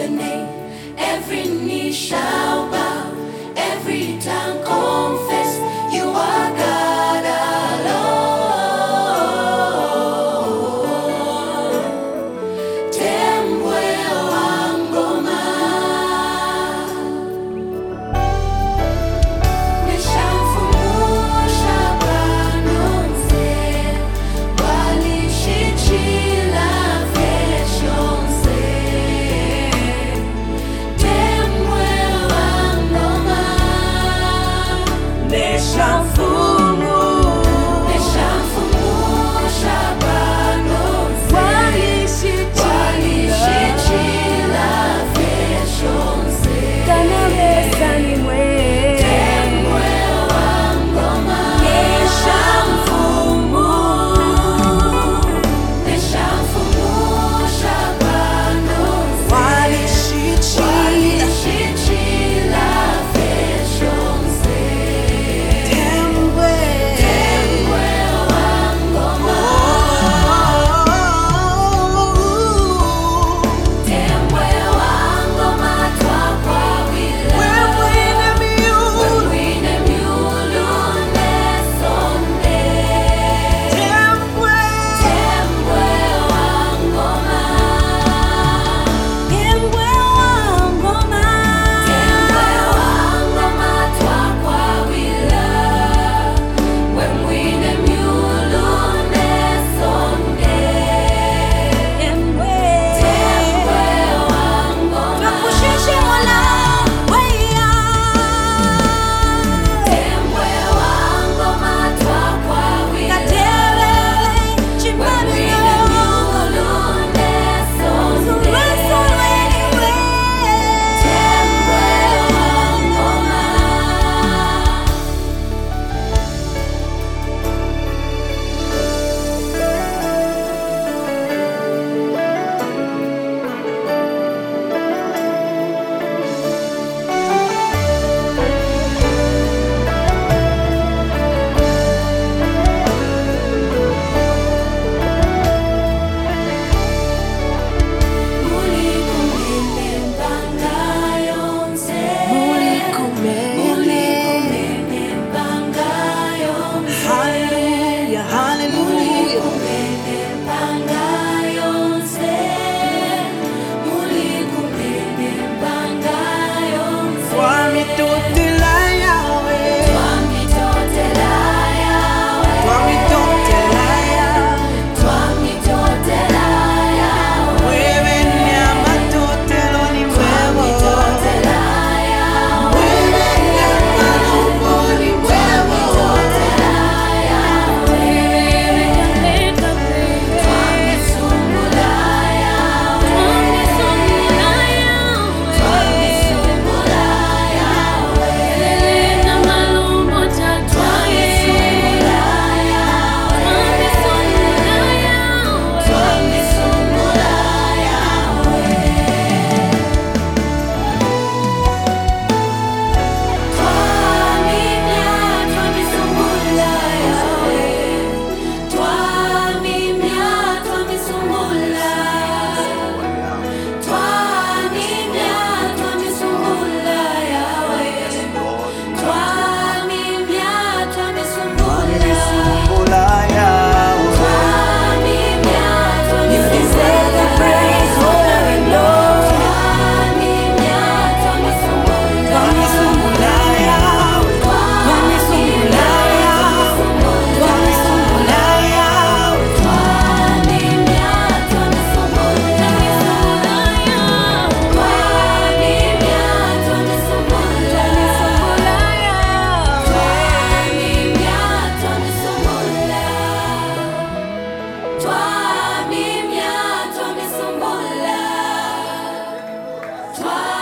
your name. Every knee shall bow, every tongue confess you are God alone. Tembwe wa ngoma, nishamfumusha banonse, walishichila veshonse. Tembwe wa ngoma, nishamfumusha banonse, walishichila veshonse. Tembwe wa ngoma, nishamfumusha banonse, walishichila veshonse. Tembwe wa ngoma, tembwe wa ngoma twakwawila. Wewine myulu nesonde. Tembwe wa ngoma, tembwe wa ngoma twakwawila. Wewine myulu nesonde. Tembwe wa ngoma, tembwe wa ngoma twakwawila. Wewine myulu nesonde. Tembwe wa ngoma. Mulikumele mpanga yonse. Mulikumele mpanga yonse. Mulikumele mpanga yonse. Mulikumele mpanga yonse. Twamitotela yawe, twamitotela yawe. Wewe nyama totelo ni wewe. Twamitotela yawe. Wewe nyama lumbo ni wewe. Twamitotela yawe. Twamisumbula yawe. Twamisumbula yawe. Twa